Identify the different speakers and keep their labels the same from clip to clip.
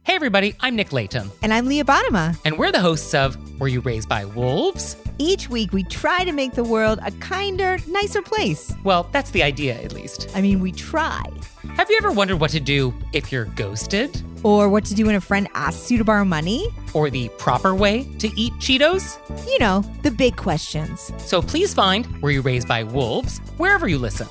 Speaker 1: Hey everybody, I'm Nick Layton.
Speaker 2: And I'm Leah Bottima.
Speaker 1: And we're the hosts of Were You Raised by Wolves?
Speaker 2: Each week we try to make the world a kinder, nicer place.
Speaker 1: Well, that's the idea, at least.
Speaker 2: I mean, we try.
Speaker 1: Have you ever wondered what to do if you're ghosted?
Speaker 2: Or what to do when a friend asks you to borrow money?
Speaker 1: Or the proper way to eat Cheetos?
Speaker 2: You know, the big questions.
Speaker 1: So please find Were You Raised by Wolves wherever you listen.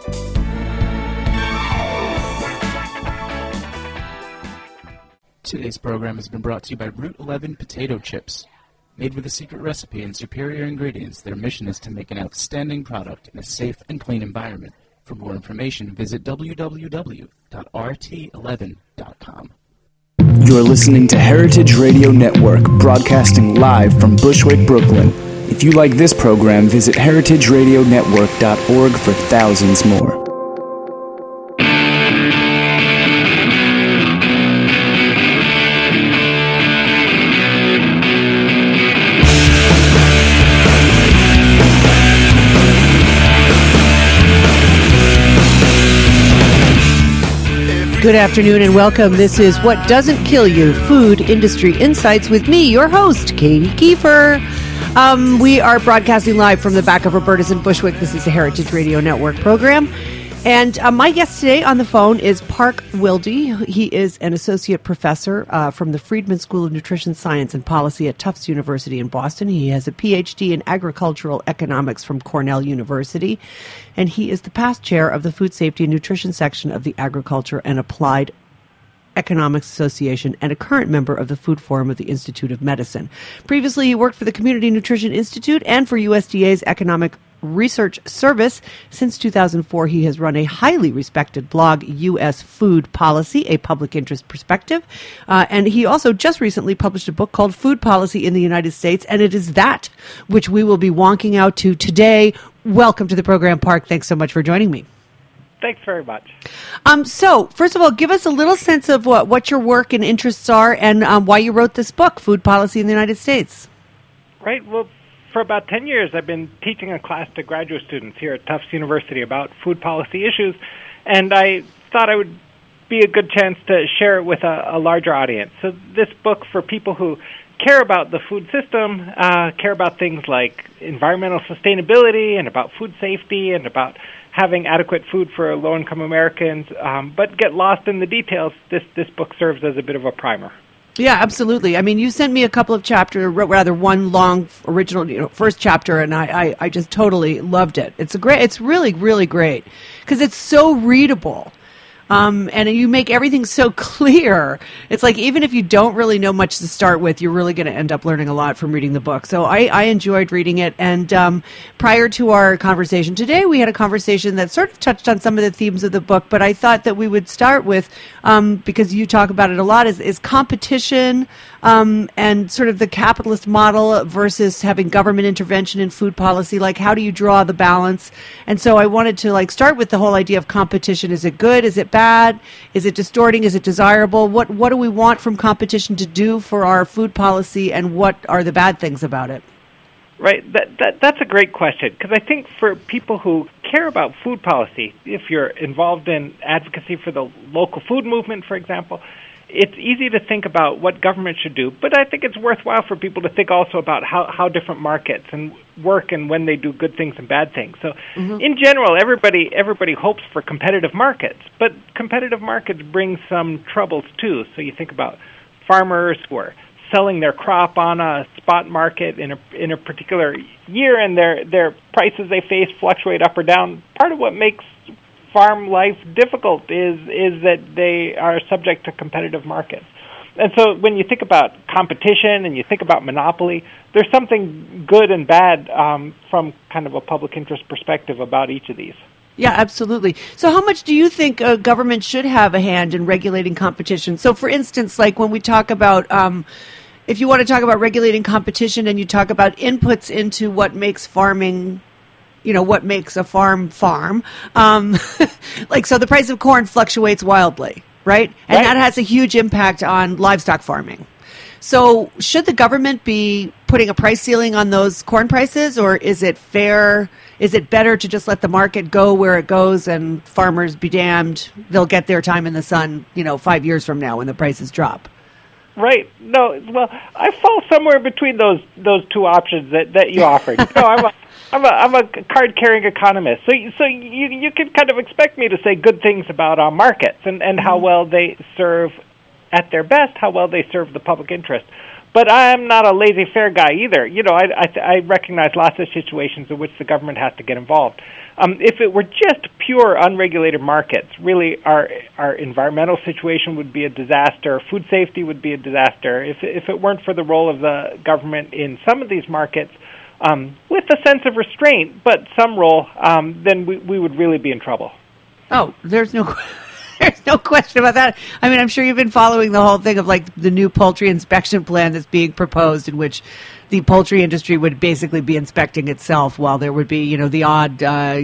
Speaker 3: Today's program has been brought to you by Route 11 Potato Chips. Made with a secret recipe and superior ingredients, their mission is to make an outstanding product in a safe and clean environment. For more information, visit www.rt11.com.
Speaker 4: You're listening to Heritage Radio Network, broadcasting live from Bushwick, Brooklyn. If you like this program, visit heritageradionetwork.org for thousands more.
Speaker 5: Good afternoon and welcome. This is What Doesn't Kill You, Food Industry Insights with me, your host, Katie Kiefer. We are broadcasting live from the back of Roberta's in Bushwick. This is the Heritage Radio Network program. And my guest today on the phone is Park Wilde. He is an associate professor from the Friedman School of Nutrition Science and Policy at Tufts University in Boston. He has a PhD in agricultural economics from Cornell University. And he is the past chair of the Food Safety and Nutrition section of the Agriculture and Applied Economics Association and a current member of the Food Forum of the Institute of Medicine. Previously, he worked for the Community Nutrition Institute and for USDA's Economic Research Service. Since 2004, he has run a highly respected blog, U.S. Food Policy, a public interest perspective. And he also just recently published a book called Food Policy in the United States, and it is that which we will be wonking out to today. Welcome to the program, Park. Thanks so much for joining me.
Speaker 6: Thanks very much.
Speaker 5: So, first of all, give us a little sense of what your work and interests are and why you wrote this book, Food Policy in the United States.
Speaker 6: Right. Well, for about 10 years, I've been teaching a class to graduate students here at Tufts University about food policy issues, and I thought I would be a good chance to share it with a larger audience. So this book, for people who care about the food system, care about things like environmental sustainability and about food safety and about having adequate food for low-income Americans, but get lost in the details, this book serves as a bit of a primer.
Speaker 5: Yeah, absolutely. I mean, you sent me a couple of chapters, rather one long original, first chapter, and I just totally loved it. It's really, really great because it's so readable. And you make everything so clear. It's like even if you don't really know much to start with, you're really going to end up learning a lot from reading the book. So I enjoyed reading it. And prior to our conversation today, we had a conversation that sort of touched on some of the themes of the book. But I thought that we would start with, because you talk about it a lot, is competition and sort of the capitalist model versus having government intervention in food policy. Like, how do you draw the balance? And so I wanted to start with the whole idea of competition. Is it good? Is it bad? Is it distorting? Is it desirable? What do we want from competition to do for our food policy, and what are the bad things about it?
Speaker 6: Right. That's a great question, because I think for people who care about food policy, if you're involved in advocacy for the local food movement, for example, it's easy to think about what government should do, but I think it's worthwhile for people to think also about how different markets and work and when they do good things and bad things. So in general, everybody hopes for competitive markets, but competitive markets bring some troubles too. So you think about farmers who are selling their crop on a spot market in a particular year, and their prices they face fluctuate up or down. Part of what makes farm life difficult is that they are subject to competitive markets. And so when you think about competition and you think about monopoly, there's something good and bad from kind of a public interest perspective about each of these.
Speaker 5: Yeah, absolutely. So how much do you think government should have a hand in regulating competition? So for instance, like when we talk about, if you want to talk about regulating competition and you talk about inputs into what makes farming, what makes a farm, so the price of corn fluctuates wildly, right? And that has a huge impact on livestock farming. So should the government be putting a price ceiling on those corn prices, or is it fair? Is it better to just let the market go where it goes and farmers be damned? They'll get their time in the sun, 5 years from now when the prices drop.
Speaker 6: Right. No. Well, I fall somewhere between those two options that you offered. I'm a card-carrying economist, so you can kind of expect me to say good things about markets and how well they serve, at their best, how well they serve the public interest. But I'm not a laissez-faire guy either. I recognize lots of situations in which the government has to get involved. If it were just pure unregulated markets, really our environmental situation would be a disaster. Food safety would be a disaster. If it weren't for the role of the government in some of these markets, with a sense of restraint, but some role, then we would really be in trouble.
Speaker 5: Oh, there's no question about that. I mean, I'm sure you've been following the whole thing of like the new poultry inspection plan that's being proposed, in which the poultry industry would basically be inspecting itself, while there would be, the odd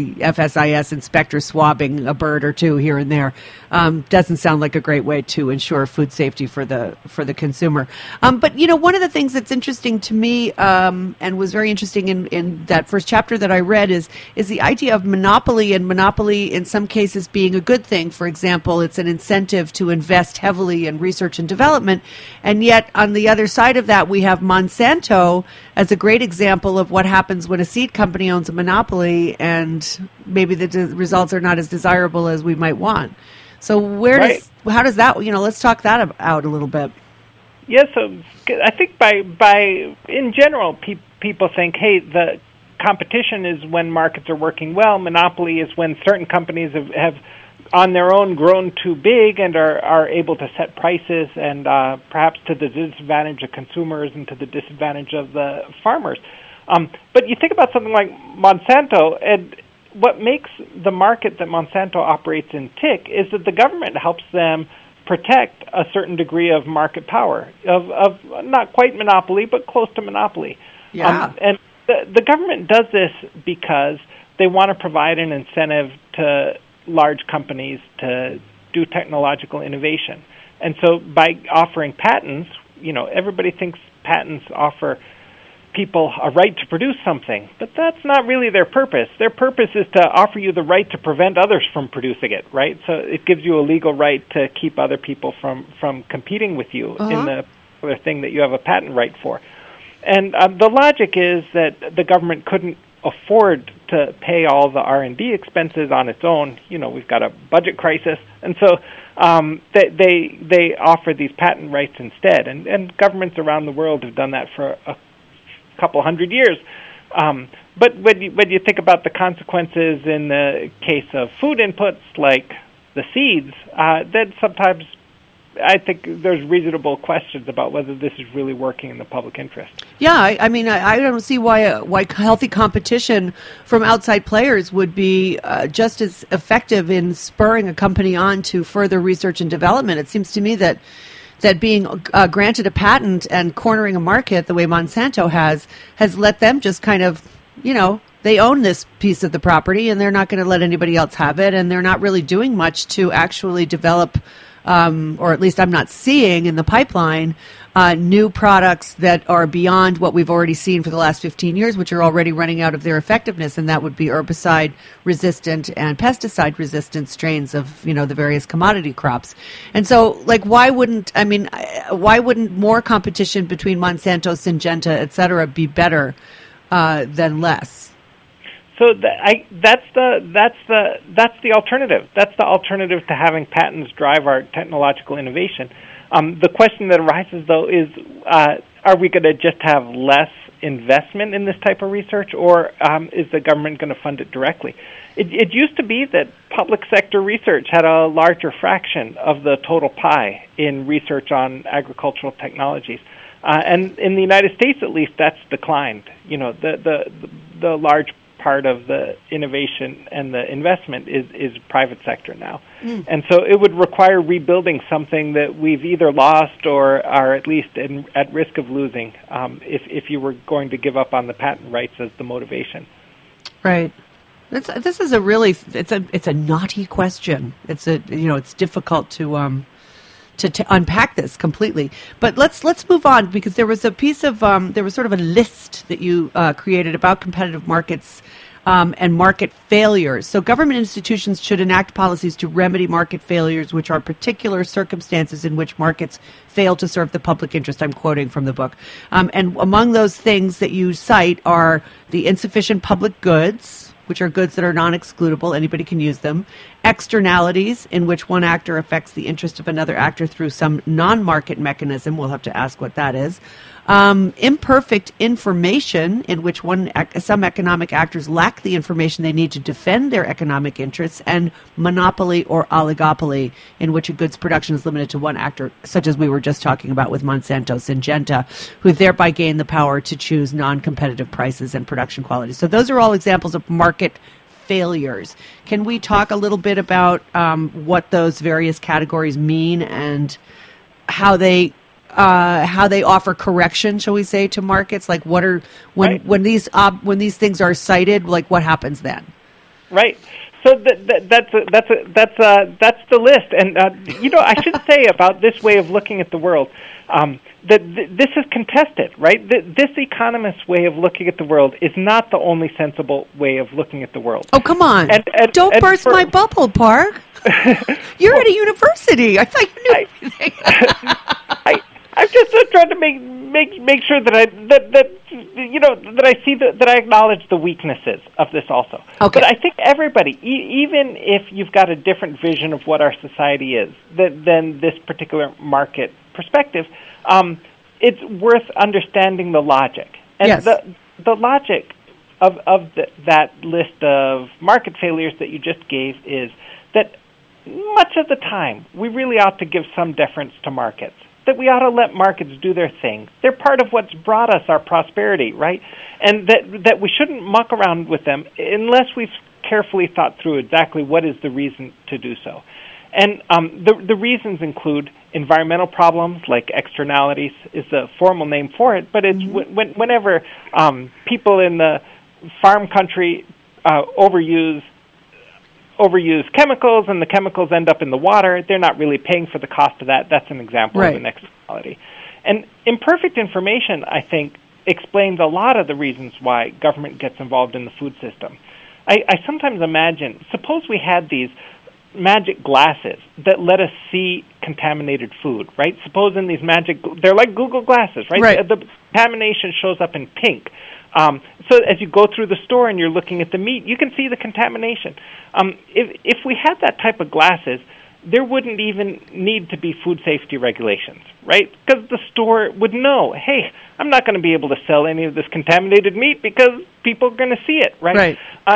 Speaker 5: FSIS inspector swabbing a bird or two here and there. Doesn't sound like a great way to ensure food safety for the consumer. But one of the things that's interesting to me, and was very interesting in that first chapter that I read, is the idea of monopoly, and monopoly in some cases being a good thing. For example, it's an incentive to invest heavily in research and development, and yet on the other side of that, we have Monsanto as a great example of what happens when a seed company owns a monopoly, and maybe the results are not as desirable as we might want. So how does that, let's talk that out a little bit.
Speaker 6: Yeah, so I think by in general, people think, hey, the competition is when markets are working well. Monopoly is when certain companies have on their own grown too big and are able to set prices, and perhaps to the disadvantage of consumers and to the disadvantage of the farmers. But you think about something like Monsanto, and what makes the market that Monsanto operates in tick is that the government helps them protect a certain degree of market power, of not quite monopoly, but close to monopoly.
Speaker 5: Yeah.
Speaker 6: And the government does this because they want to provide an incentive to large companies to do technological innovation. And so by offering patents, everybody thinks patents offer people a right to produce something, but that's not really their purpose. Their purpose is to offer you the right to prevent others from producing it, right? So it gives you a legal right to keep other people from competing with you in the particular thing that you have a patent right for. And the logic is that the government couldn't afford to pay all the R&D expenses on its own. We've got a budget crisis, and so they offer these patent rights instead. And governments around the world have done that for a couple hundred years. But when you think about the consequences in the case of food inputs like the seeds, then sometimes I think there's reasonable questions about whether this is really working in the public interest.
Speaker 5: Yeah, I mean, I don't see why healthy competition from outside players would be just as effective in spurring a company on to further research and development. It seems to me that being granted a patent and cornering a market the way Monsanto has let them just kind of, they own this piece of the property and they're not going to let anybody else have it, and they're not really doing much to actually develop, or at least I'm not seeing in the pipeline, new products that are beyond what we've already seen for the last 15 years, which are already running out of their effectiveness, and that would be herbicide-resistant and pesticide-resistant strains of, the various commodity crops. And so, why wouldn't more competition between Monsanto, Syngenta, et cetera, be better than less?
Speaker 6: So that's the alternative. That's the alternative to having patents drive our technological innovation. The question that arises, though, is are we going to just have less investment in this type of research, or is the government going to fund it directly? It used to be that public sector research had a larger fraction of the total pie in research on agricultural technologies. And in the United States, at least, that's declined. The large part of the innovation and the investment is private sector now. And so it would require rebuilding something that we've either lost or are at least at risk of losing if you were going to give up on the patent rights as the motivation.
Speaker 5: Right. This is it's a knotty question. It's difficult to unpack this completely. But let's move on, because there was a piece of there was sort of a list that you created about competitive markets and market failures. So government institutions should enact policies to remedy market failures, which are particular circumstances in which markets fail to serve the public interest. I'm quoting from the book. And among those things that you cite are the insufficient public goods, which are goods that are non-excludable, anybody can use them, externalities, in which one actor affects the interest of another actor through some non-market mechanism, we'll have to ask what that is, imperfect information, in which some economic actors lack the information they need to defend their economic interests, and monopoly or oligopoly, in which a goods production is limited to one actor, such as we were just talking about with Monsanto Syngenta, who thereby gain the power to choose non-competitive prices and production quality. So those are all examples of market failures. Can we talk a little bit about what those various categories mean and how they offer correction, shall we say, to markets? Like, what are when these things are cited? Like, what happens then? Right.
Speaker 6: So that's the list, and I should say about this way of looking at the world that this is contested, right? This economist's way of looking at the world is not the only sensible way of looking at the world.
Speaker 5: Oh, come on! Don't burst my bubble, Park. You're at a university. I thought you knew everything.
Speaker 6: I'm just trying to make sure that I acknowledge the weaknesses of this also.
Speaker 5: Okay.
Speaker 6: But I think everybody, even if you've got a different vision of what our society is than this particular market perspective, it's worth understanding the logic. And
Speaker 5: yes.
Speaker 6: The logic of that list of market failures that you just gave is that much of the time we really ought to give some deference to markets. That we ought to let markets do their thing. They're part of what's brought us our prosperity, right? And that we shouldn't muck around with them unless we've carefully thought through exactly what is the reason to do so. And the reasons include environmental problems, like externalities is the formal name for it, but it's whenever people in the farm country overuse chemicals, and the chemicals end up in the water, they're not really paying for the cost of that. That's an example of an externality. And imperfect information, I think, explains a lot of the reasons why government gets involved in the food system. I sometimes imagine, suppose we had these magic glasses that let us see contaminated food, right? Suppose in these they're like Google glasses, right? The contamination shows up in pink. So as you go through the store and you're looking at the meat, you can see the contamination. If we had that type of glasses, there wouldn't even need to be food safety regulations, right? Because the store would know, hey, I'm not going to be able to sell any of this contaminated meat because people are going to see it, right?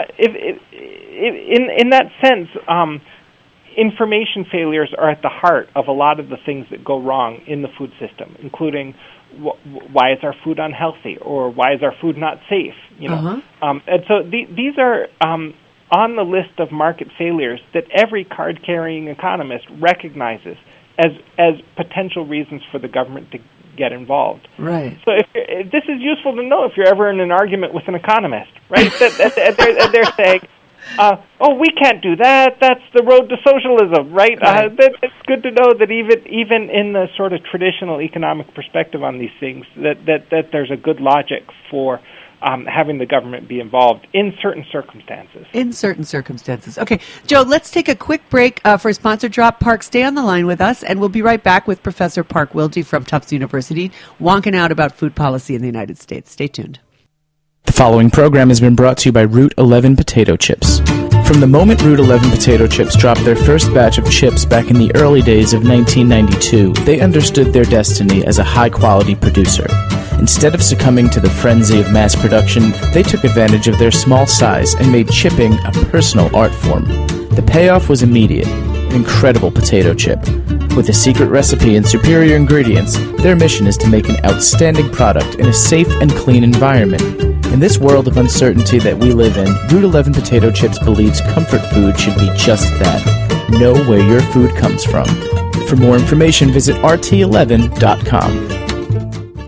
Speaker 6: In that sense, information failures are at the heart of a lot of the things that go wrong in the food system, including why is our food unhealthy, or why is our food not safe? And so these are on the list of market failures that every card-carrying economist recognizes as potential reasons for the government to get involved.
Speaker 5: Right.
Speaker 6: So if this is useful to know if you're ever in an argument with an economist, right? They're saying, we can't do that. That's the road to socialism, right? It's good to know that even in the sort of traditional economic perspective on these things, that there's a good logic for having the government be involved in certain circumstances.
Speaker 5: In certain circumstances. Okay, Joe, let's take a quick break for a sponsor drop. Park, stay on the line with us, and we'll be right back with Professor Park Wilde from Tufts University, wonking out about food policy in the United States. Stay tuned.
Speaker 4: The following program has been brought to you by Route 11 Potato Chips. From the moment Route 11 Potato Chips dropped their first batch of chips back in the early days of 1992, they understood their destiny as a high-quality producer. Instead of succumbing to the frenzy of mass production, they took advantage of their small size and made chipping a personal art form. The payoff was immediate. An incredible potato chip. With a secret recipe and superior ingredients, their mission is to make an outstanding product in a safe and clean environment. In this world of uncertainty that we live in, Route 11 Potato Chips believes comfort food should be just that. Know where your food comes from. For more information, visit rt11.com.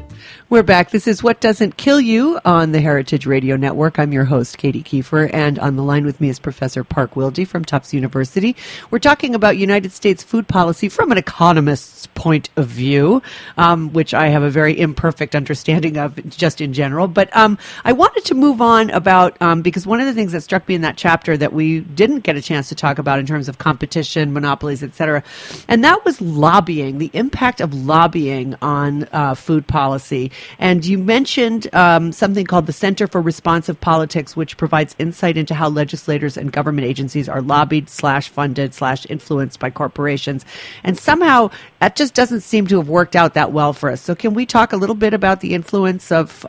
Speaker 5: We're back. This is What Doesn't Kill You on the Heritage Radio Network. I'm your host, Katie Kiefer, and on the line with me is Professor Park Wilde from Tufts University. We're talking about United States food policy from an economist's point of view, which I have a very imperfect understanding of just in general. But I wanted to move on about, because one of the things that struck me in that chapter that we didn't get a chance to talk about in terms of competition, monopolies, et cetera, and that was lobbying, the impact of lobbying on food policy. And you mentioned something called the Center for Responsive Politics, which provides insight into how legislators and government agencies are lobbied / funded / influenced by corporations. And somehow that just doesn't seem to have worked out that well for us. So can we talk a little bit about the influence of,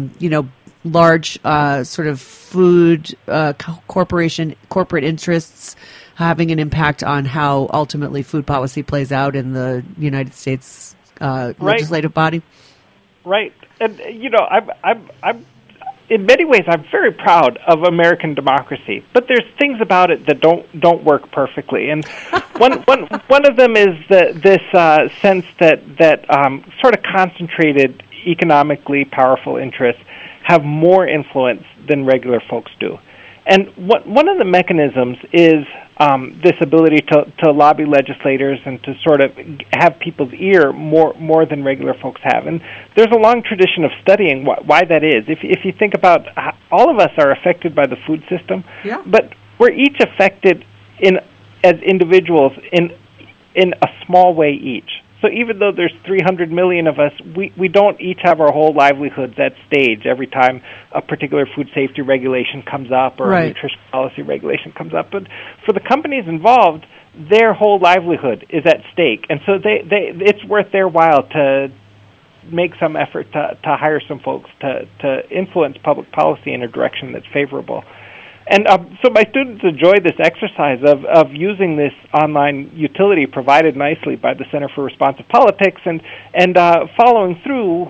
Speaker 5: large sort of food corporate interests having an impact on how ultimately food policy plays out in the United States legislative body?
Speaker 6: Right, and I'm in many ways I'm very proud of American democracy, but there's things about it that don't work perfectly. And one of them is this sense that sort of concentrated economically powerful interests have more influence than regular folks do. And one of the mechanisms is this ability to lobby legislators and to sort of have people's ear more than regular folks have. And there's a long tradition of studying why that is. If you think about all of us are affected by the food system, yeah, but we're each affected as individuals in a small way each. So even though there's 300 million of us, we don't each have our whole livelihoods at stake every time a particular food safety regulation comes up or a nutrition policy regulation comes up. But for the companies involved, their whole livelihood is at stake. And so it's worth their while to make some effort to hire some folks to influence public policy in a direction that's favorable. And so my students enjoy this exercise of using this online utility provided nicely by the Center for Responsive Politics and following through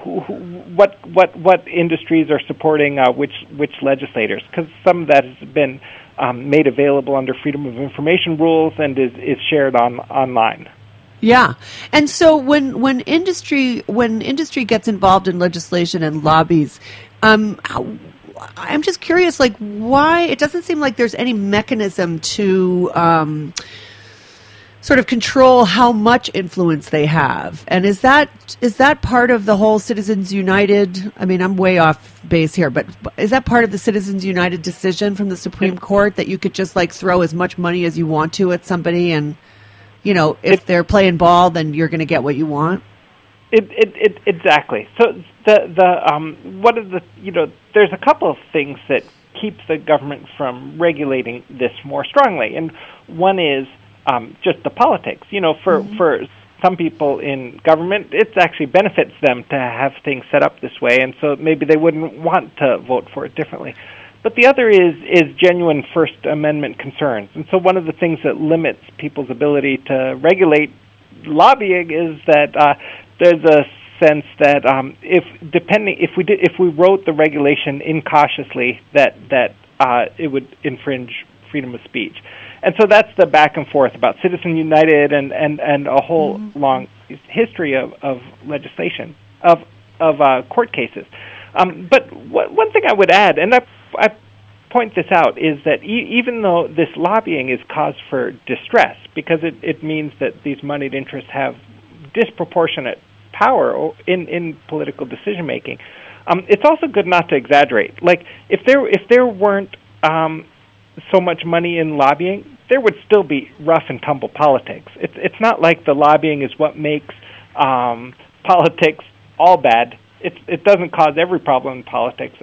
Speaker 6: what industries are supporting which legislators, because some of that has been made available under Freedom of Information rules and is shared online.
Speaker 5: Yeah, and so when industry gets involved in legislation and lobbies, I'm just curious, like, why it doesn't seem like there's any mechanism to sort of control how much influence they have. And is that part of the whole Citizens United? I mean, I'm way off base here, but is that part of the Citizens United decision from the Supreme Court that you could just like throw as much money as you want to at somebody, and if they're playing ball, then you're going to get what you want? Exactly. So one of the there's a couple of things that keeps the government from regulating this more strongly, and one is just the politics. For some people in government, it actually benefits them to have things set up this way, and so maybe they wouldn't want to vote for it differently. But the other is genuine First Amendment concerns, and so one of the things that limits people's ability to regulate lobbying is that there's a sense that if we wrote the regulation incautiously, that it would infringe freedom of speech, and so that's the back and forth about Citizens United and a whole long history of legislation of court cases. But one thing I would add, and I point this out, is that even though this lobbying is cause for distress because it means that these moneyed interests have disproportionate power in political decision making, it's also good not to exaggerate. Like if there weren't so much money in lobbying, there would still be rough and tumble politics. It's not like the lobbying is what makes politics all bad. It doesn't cause every problem in politics.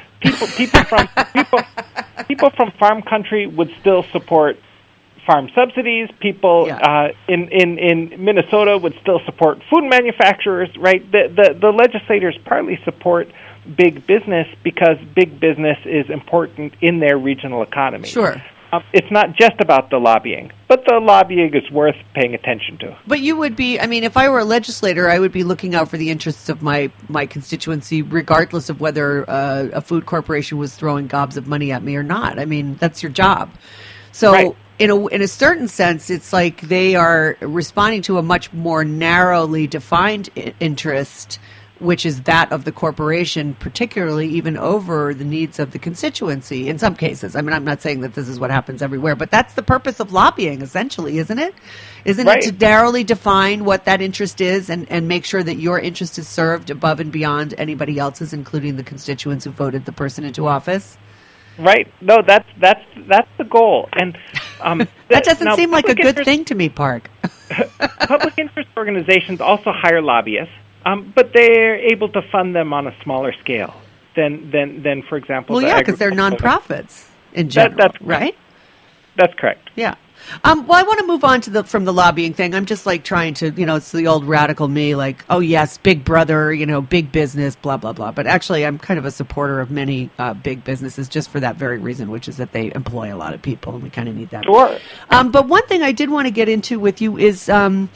Speaker 5: People from farm country would still support farm subsidies. People in Minnesota would still support food manufacturers, right? The legislators partly support big business because big business is important in their regional economy. Sure.
Speaker 6: It's not just about the lobbying, but the lobbying is worth paying attention to.
Speaker 5: But you would be, I mean, if I were a legislator, I would be looking out for the interests of my constituency, regardless of whether a food corporation was throwing gobs of money at me or not. I mean, that's your job. So
Speaker 6: right.
Speaker 5: In a certain sense, it's like they are responding to a much more narrowly defined interest which is that of the corporation, particularly even over the needs of the constituency in some cases. I mean, I'm not saying that this is what happens everywhere, but that's the purpose of lobbying, essentially, isn't it? Isn't
Speaker 6: Right.
Speaker 5: it to narrowly define what that interest is and make sure that your interest is served above and beyond anybody else's, including the constituents who voted the person into office?
Speaker 6: Right. No, that's the goal. And
Speaker 5: That doesn't
Speaker 6: now,
Speaker 5: seem like a
Speaker 6: public
Speaker 5: good
Speaker 6: interest-
Speaker 5: thing to me, Park.
Speaker 6: Public interest organizations also hire lobbyists, but they're able to fund them on a smaller scale than for example.
Speaker 5: Well,
Speaker 6: the
Speaker 5: yeah, because they're
Speaker 6: agricultural-
Speaker 5: nonprofits in general,
Speaker 6: that's
Speaker 5: right?
Speaker 6: That's correct.
Speaker 5: Yeah. Well, I want to move on to from the lobbying thing. I'm just like trying to, it's the old radical me, like, oh yes, big brother, big business, blah, blah, blah. But actually, I'm kind of a supporter of many big businesses just for that very reason, which is that they employ a lot of people, and we kind of need that.
Speaker 6: Sure.
Speaker 5: But one thing I did want to get into with you is,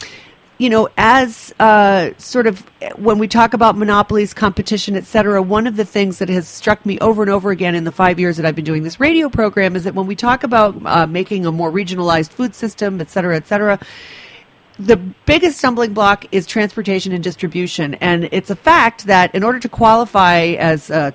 Speaker 5: as sort of when we talk about monopolies, competition, et cetera, one of the things that has struck me over and over again in the 5 years that I've been doing this radio program is that when we talk about making a more regionalized food system, et cetera, the biggest stumbling block is transportation and distribution. And it's a fact that in order to qualify as a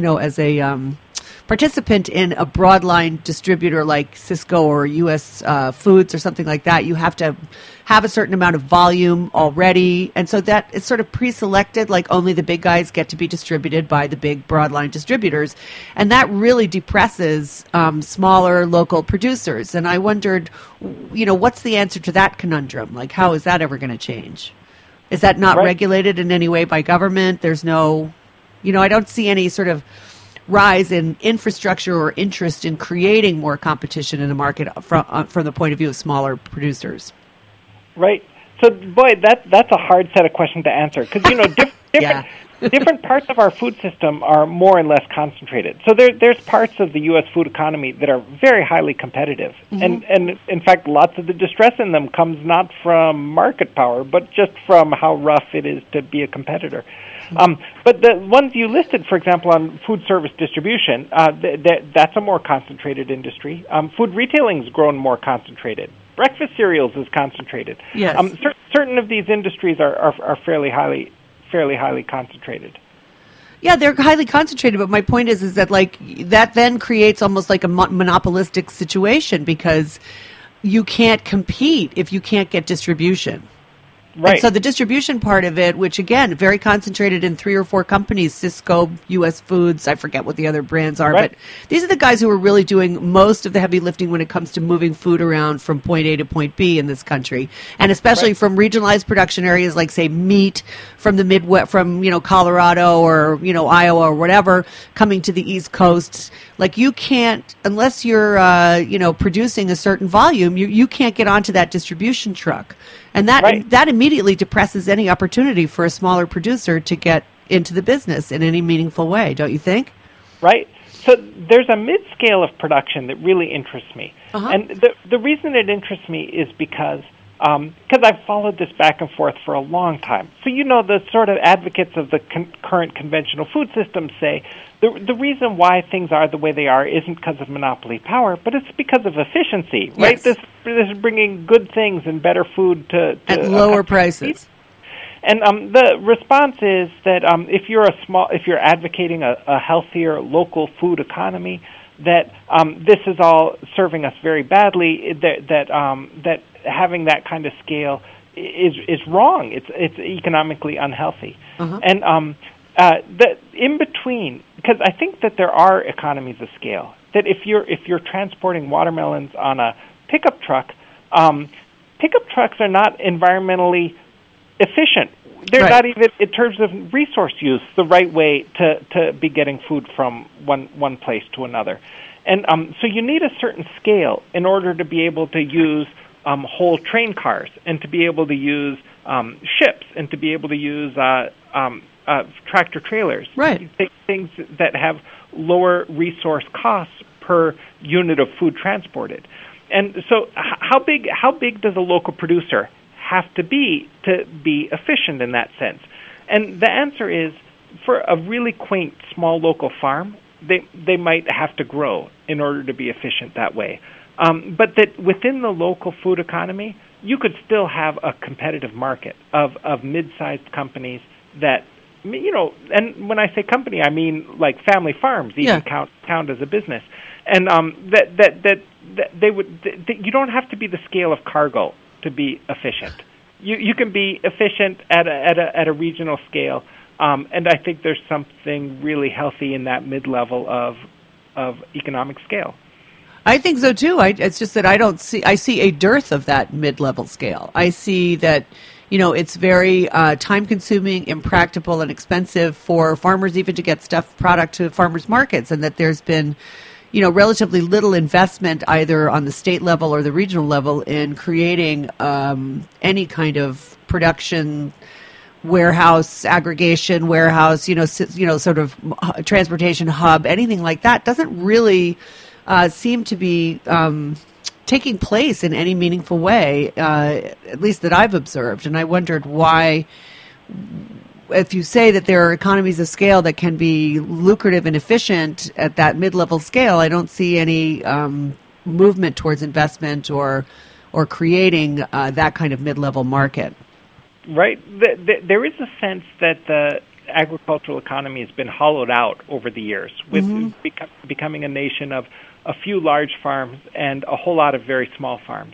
Speaker 5: participant in a broadline distributor like Cisco or U.S. Foods or something like that, you have to have a certain amount of volume already. And so that it's sort of pre-selected, like only the big guys get to be distributed by the big broadline distributors. And that really depresses smaller local producers. And I wondered, what's the answer to that conundrum? Like, how is that ever going to change? Is that not regulated in any way by government? There's no, I don't see any sort of rise in infrastructure or interest in creating more competition in the market from the point of view of smaller producers.
Speaker 6: Right. So, boy, that's a hard set of questions to answer because different parts of our food system are more and less concentrated. So there's parts of the U.S. food economy that are very highly competitive, and in fact, lots of the distress in them comes not from market power, but just from how rough it is to be a competitor. But the ones you listed, for example, on food service distribution, that's a more concentrated industry. Food retailing's grown more concentrated. Breakfast cereals is concentrated.
Speaker 5: Yes.
Speaker 6: Certain of these industries are fairly highly concentrated.
Speaker 5: Yeah, they're highly concentrated, but my point is that like that then creates almost like a monopolistic situation because you can't compete if you can't get distribution.
Speaker 6: Right.
Speaker 5: And so the distribution part of it, which again, very concentrated in 3 or 4 companies, Cisco, U.S. Foods, I forget what the other brands are, but these are the guys who are really doing most of the heavy lifting when it comes to moving food around from point A to point B in this country. And especially from regionalized production areas like, say, meat from the Midwest, from, Colorado or, Iowa or whatever, coming to the East Coast. Like you can't, unless you're, producing a certain volume, you can't get onto that distribution truck. And that immediately depresses any opportunity for a smaller producer to get into the business in any meaningful way, don't you think?
Speaker 6: Right. So there's a mid-scale of production that really interests me. And the reason it interests me is because I've followed this back and forth for a long time. So the sort of advocates of the current conventional food system say the reason why things are the way they are isn't because of monopoly power, but it's because of efficiency, right?
Speaker 5: Yes.
Speaker 6: This is bringing good things and better food to
Speaker 5: at lower prices.
Speaker 6: And the response is that if you're advocating a healthier local food economy, that this is all serving us very badly. That having that kind of scale is wrong. It's economically unhealthy. And the in between, because I think that there are economies of scale. That if you're transporting watermelons on a pickup truck, pickup trucks are not environmentally efficient. They're not even, in terms of resource use, the right way to be getting food from one place to another. And so you need a certain scale in order to be able to use whole train cars and to be able to use ships and to be able to use tractor trailers.
Speaker 5: Right.
Speaker 6: Things that have lower resource costs per unit of food transported. And so how big does a local producer have to be efficient in that sense? And the answer is, for a really quaint small local farm, they might have to grow in order to be efficient that way. But that within the local food economy, you could still have a competitive market of mid-sized companies that and when I say company, I mean like family farms even count as a business, and that they would. You don't have to be the scale of Cargill to be efficient. You can be efficient at a regional scale, and I think there's something really healthy in that mid-level of economic scale.
Speaker 5: I think so too. It's just that I see a dearth of that mid-level scale. I see that, it's very time-consuming, impractical, and expensive for farmers even to get product to farmers markets, and that there's been, relatively little investment either on the state level or the regional level in creating any kind of production warehouse, aggregation warehouse, sort of transportation hub, anything like that doesn't really seem to be taking place in any meaningful way, at least that I've observed. And I wondered why, if you say that there are economies of scale that can be lucrative and efficient at that mid-level scale, I don't see any movement towards investment or creating that kind of mid-level market.
Speaker 6: Right. There is a sense that the agricultural economy has been hollowed out over the years, with becoming a nation of a few large farms and a whole lot of very small farms.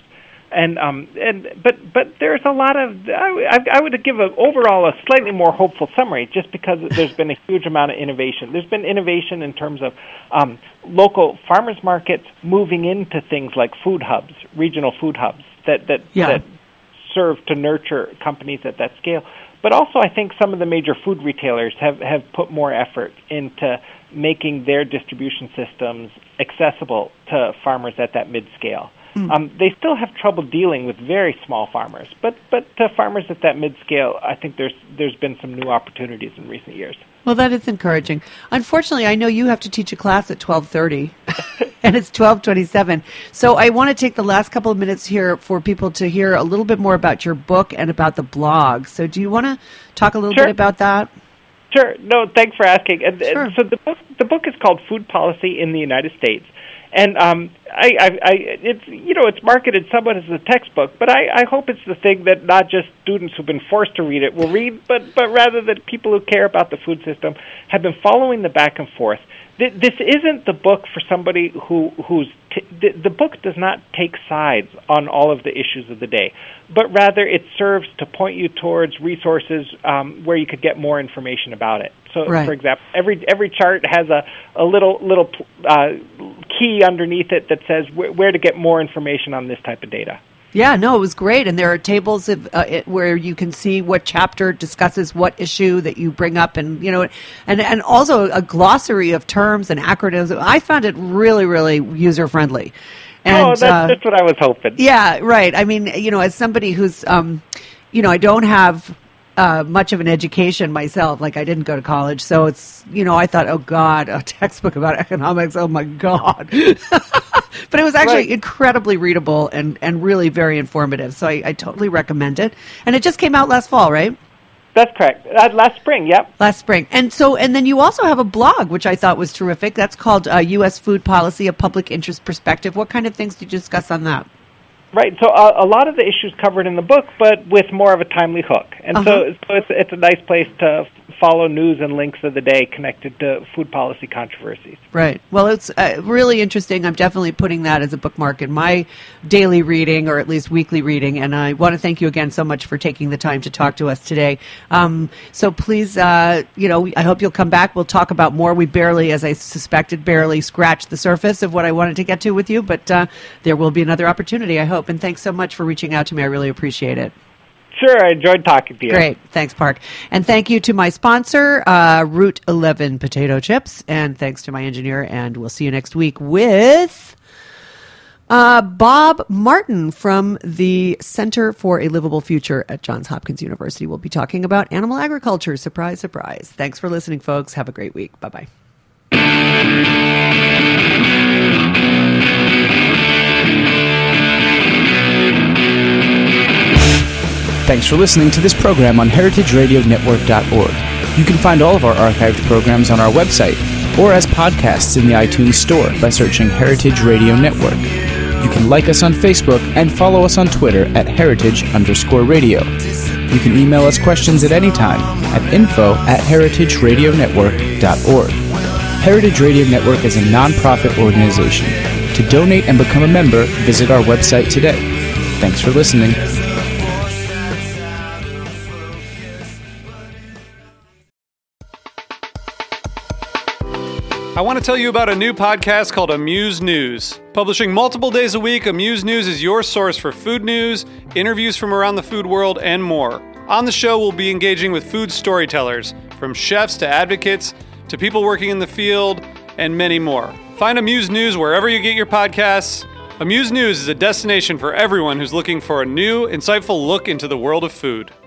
Speaker 6: But there's a lot of, I would give overall a slightly more hopeful summary, just because there's been a huge amount of innovation. There's been innovation in terms of local farmers markets moving into things like food hubs, regional food hubs that serve to nurture companies at that scale. But also I think some of the major food retailers have put more effort into making their distribution systems accessible to farmers at that mid-scale. They still have trouble dealing with very small farmers, but to farmers at that mid-scale, I think there's been some new opportunities in recent years.
Speaker 5: Well, that is encouraging. Unfortunately, I know you have to teach a class at 12:30, and it's 12:27. So I want to take the last couple of minutes here for people to hear a little bit more about your book and about the blog. So do you want to talk a little bit about that?
Speaker 6: Sure. No, thanks for asking.
Speaker 5: Sure.
Speaker 6: So the book is called Food Policy in the United States. And it's marketed somewhat as a textbook, but I hope it's the thing that not just students who've been forced to read it will read, but rather that people who care about the food system have been following the back and forth. This isn't the book for somebody the book does not take sides on all of the issues of the day, but rather it serves to point you towards resources where you could get more information about it. So, for example, every chart has a little key underneath it that says where to get more information on this type of data.
Speaker 5: Yeah, no, it was great. And there are tables where you can see what chapter discusses what issue that you bring up, and and also a glossary of terms and acronyms. I found it really, really user friendly. And,
Speaker 6: that's what I was hoping.
Speaker 5: Yeah, right. I mean, as somebody who's, I don't have much of an education myself. Like, I didn't go to college, so it's, I thought, oh God, a textbook about economics. Oh my God. But it was actually incredibly readable and really very informative. So I totally recommend it. And it just came out last fall, right?
Speaker 6: That's correct. Last spring, yep.
Speaker 5: Last spring. And then you also have a blog, which I thought was terrific. That's called U.S. Food Policy, a Public Interest Perspective. What kind of things did you discuss on that?
Speaker 6: Right. So a lot of the issues covered in the book, but with more of a timely hook. And so it's a nice place to follow news and links of the day connected to food policy controversies.
Speaker 5: Right. Well, it's really interesting. I'm definitely putting that as a bookmark in my daily reading, or at least weekly reading. And I want to thank you again so much for taking the time to talk to us today. So please, I hope you'll come back. We'll talk about more. We barely, as I suspected, scratched the surface of what I wanted to get to with you, but there will be another opportunity, I hope. And thanks so much for reaching out to me. I really appreciate it.
Speaker 6: Sure, I enjoyed talking to you.
Speaker 5: Great. Thanks, Park. And thank you to my sponsor, Route 11 Potato Chips. And thanks to my engineer. And we'll see you next week with Bob Martin from the Center for a Livable Future at Johns Hopkins University. We'll be talking about animal agriculture. Surprise, surprise. Thanks for listening, folks. Have a great week. Bye-bye.
Speaker 4: Thanks for listening to this program on heritageradionetwork.org. You can find all of our archived programs on our website or as podcasts in the iTunes Store by searching Heritage Radio Network. You can like us on Facebook and follow us on Twitter at @heritage_radio. You can email us questions at any time at info@heritageradionetwork.org. Heritage Radio Network is a non-profit organization. To donate and become a member, visit our website today. Thanks for listening.
Speaker 7: I want to tell you about a new podcast called Amuse News. Publishing multiple days a week, Amuse News is your source for food news, interviews from around the food world, and more. On the show, we'll be engaging with food storytellers, from chefs to advocates to people working in the field, and many more. Find Amuse News wherever you get your podcasts. Amuse News is a destination for everyone who's looking for a new, insightful look into the world of food.